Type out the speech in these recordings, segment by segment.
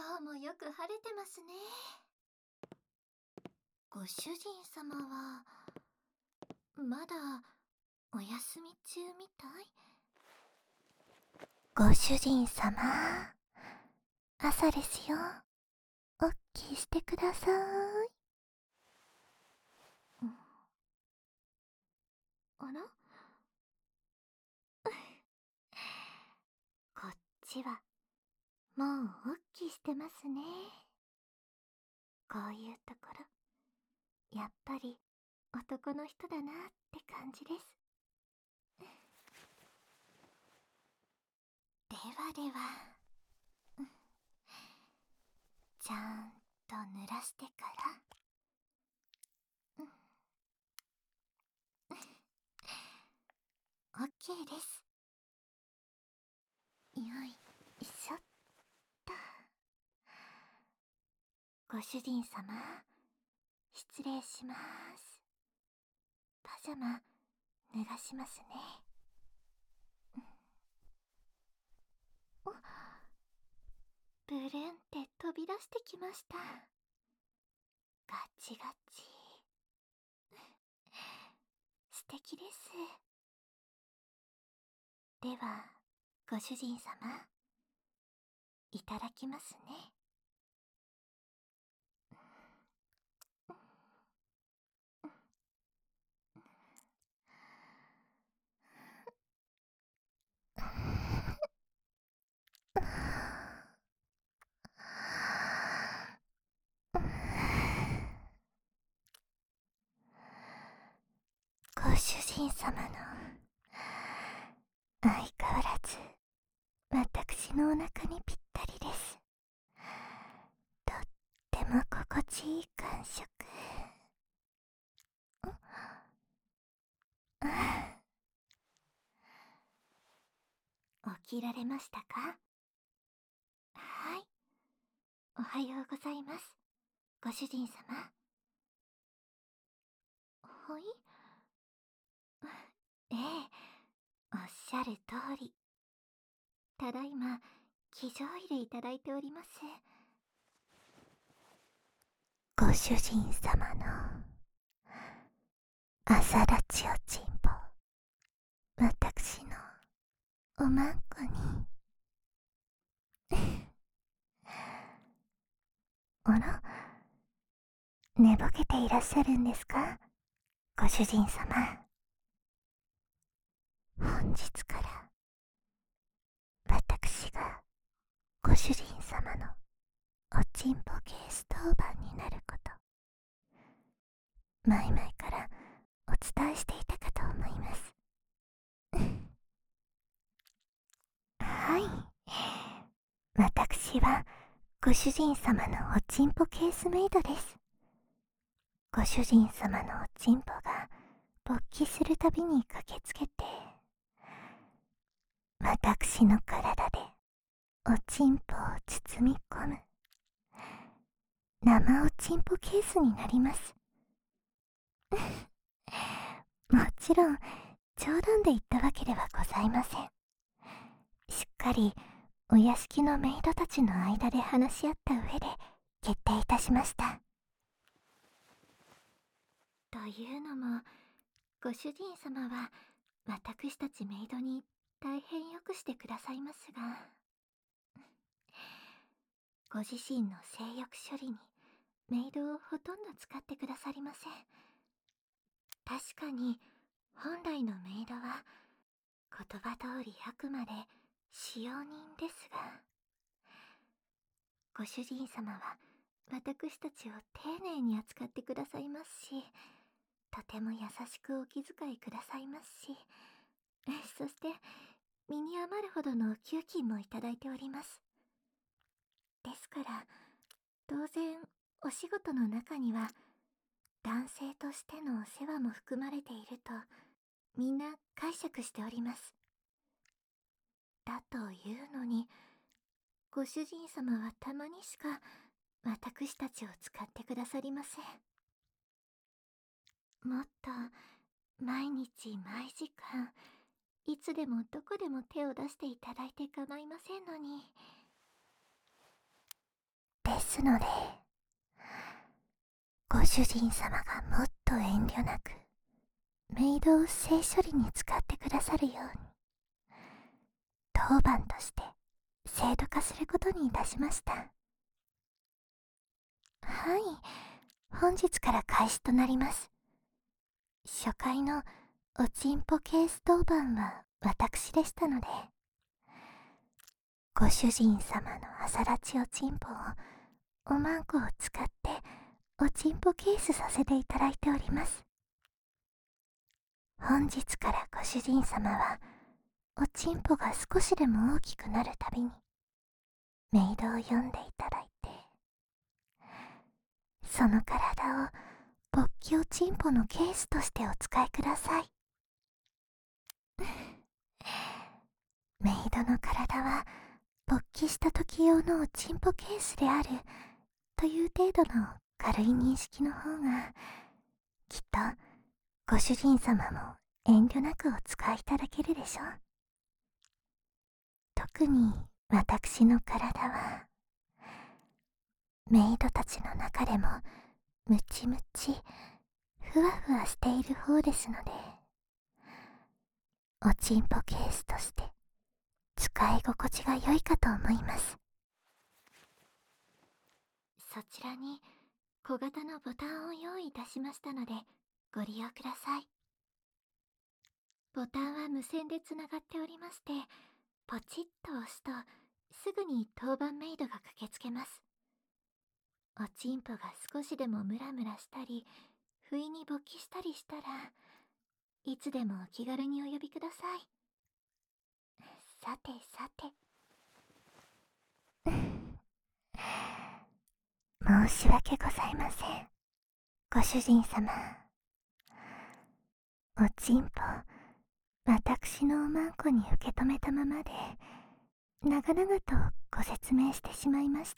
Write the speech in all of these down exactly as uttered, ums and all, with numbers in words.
今日もよく晴れてますね。ご主人様はまだお休み中みたい。ご主人様、朝ですよ。おっきしてください。うん、あらこっちはもうおっきしてますね。こういうところやっぱり男の人だなって感じです。ではでは、ちゃんと濡らしてから、うん、オッケーです。よいしょっと。ご主人様、失礼します。パジャマ脱がしますね。お、ブルーンって飛び出してきました。ガチガチ。素敵です。では、ご主人様、いただきますね。ご主人様の相変わらず私のお腹にぴったりです。とっても心地いい感触。起きられましたか？はい。おはようございます。ご主人様。はい。ええ、おっしゃる通り。ただいま、騎乗位でいただいております。ご主人様の朝立ちおちんぽ、私のおまんこに。あら、寝ぼけていらっしゃるんですか、ご主人様。本日から私がご主人様のおちんぽ系ス当番になること、前々からお伝えしていたかと思います。はい、私はご主人様のおちんぽケースメイドです。ご主人様のおちんぽが勃起するたびに駆けつけて、私の体でおちんぽを包み込む生おちんぽケースになります。もちろん冗談で言ったわけではございません。しっかりお屋敷のメイドたちの間で話し合った上で決定いたしました。というのも、ご主人様は私たちメイドに大変よくしてくださいますが、ご自身の性欲処理にメイドをほとんど使ってくださりません。確かに本来のメイドは言葉通りあくまで使用人ですが、ご主人様は私たちを丁寧に扱ってくださいますし、とても優しくお気遣いくださいますし、そして身に余るほどの給金もいただいております。ですから当然お仕事の中には男性としてのお世話も含まれているとみんな解釈しております。だというのに、ご主人様はたまにしか私たちを使ってくださりません。もっと毎日毎時間いつでもどこでも手を出していただいて構いませんのに。 ますので、ご主人様がもっと遠慮なくメイドを性処理に使ってくださるように、当番として制度化することにいたしました。はい、本日から開始となります。初回のおちんぽケース当番は私でしたので、ご主人様の朝立ちおちんぽをおまんこを使っておちんぽケースさせていただいております。本日からご主人様はおちんぽが少しでも大きくなるたびにメイドを呼んでいただいて、その体を勃起おちんぽのケースとしてお使いください。メイドの体は勃起した時用のおちんぽケースであるという程度の軽い認識の方が、きっとご主人様も遠慮なくお使いいただけるでしょう。特に私の体はメイドたちの中でもムチムチふわふわしている方ですので、おちんぽケースとして使い心地が良いかと思います。そちらに小型のボタンを用意いたしましたのでご利用ください。ボタンは無線でつながっておりまして、ポチッと押すとすぐに当番メイドが駆けつけます。おちんぽが少しでもムラムラしたり不意に勃起したりしたらいつでもお気軽にお呼びください。さてさて申し訳ございません、ご主人様。おちんぽ私のおまんこに受け止めたままで長々とご説明してしまいました。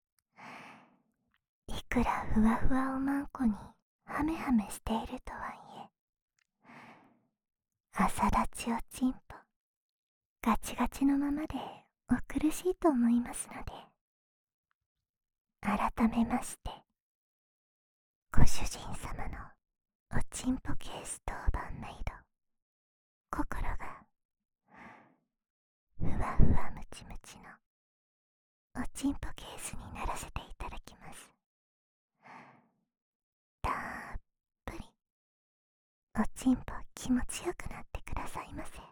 いくらふわふわおまんこにハメハメしているとはいえ、朝立ちおちんぽガチガチのままでお苦しいと思いますので、改めましてご主人様のおちんぽケース当番メイド心がふわふわムチムチのおちんぽケースにならせていただきます。たっぷりおちんぽ気持ちよくなってくださいませ。